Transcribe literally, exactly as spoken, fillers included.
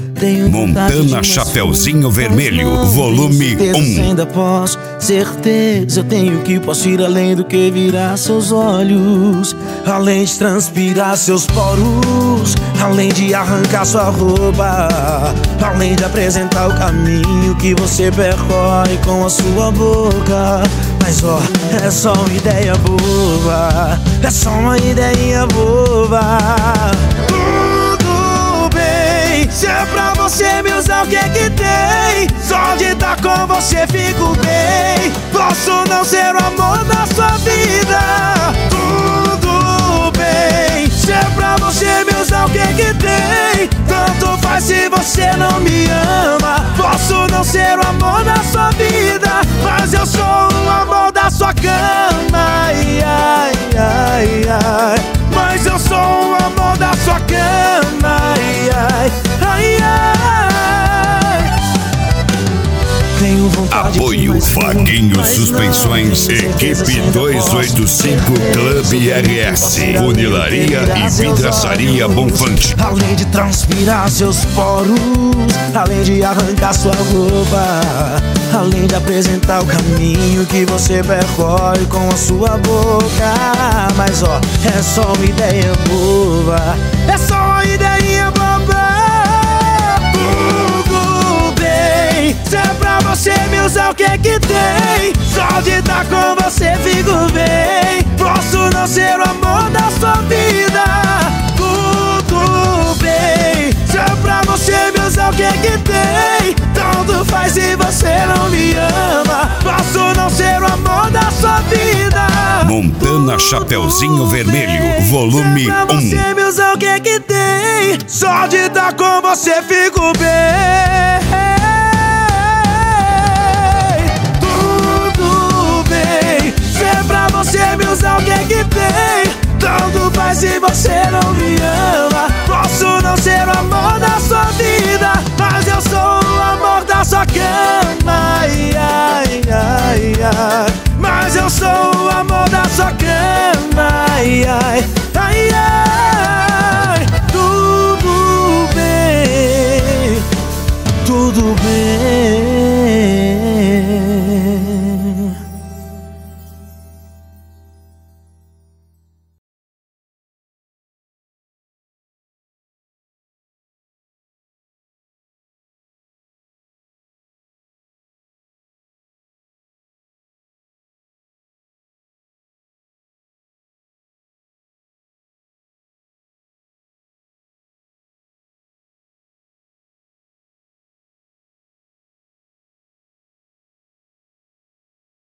Tenho Montana Chapeuzinho Vermelho, volume um. Ainda posso, certeza eu tenho que posso ir além do que virar seus olhos, além de transpirar seus poros, além de arrancar sua roupa, além de apresentar o caminho que você percorre com a sua boca. Mas ó, é só uma ideia boba, é só uma ideia boba. Tudo bem, se é pra você me usar, o que é que tem? Só de estar com você fico bem. Posso não ser o amor da sua vida. Tudo bem, se é pra você me usar, o que é que tem? Tanto faz se você não me ama. Posso não ser o amor da sua vida, mas eu sou o amor da sua cama. Ai, ai, ai, ai. Mas eu sou o amor da sua cama. Ai, ai, ai, ai. Tenho vontade. Apoio Vaguinho Suspensões, equipe duzentos e oitenta e cinco Clube R S, Funilaria e Vidraçaria Bonfante. Além de transpirar seus poros, além de arrancar sua roupa, além de apresentar o caminho que você percorre com a sua boca. Mas ó, é só uma ideia boba, é só uma ideia boba. Tudo bem, se é pra você me usar, o que é que tem? Só de estar com você fico bem. Posso não ser o amor da sua vida. Tudo bem, se é pra você me usar, o que é que tem? Tanto faz se você não me ama. Posso não ser o amor da sua vida. Montana Chapeuzinho Vermelho, volume um. Se é pra você me usar, o que é que tem? Só de estar com você fico bem. Tudo bem, se é pra você me usar, o que é que tem? Tanto faz se você não me ama. Posso não ser o amor da sua vida, mas eu sou o amor da sua cama. Ai, ai, ai, ai. Mas eu sou o amor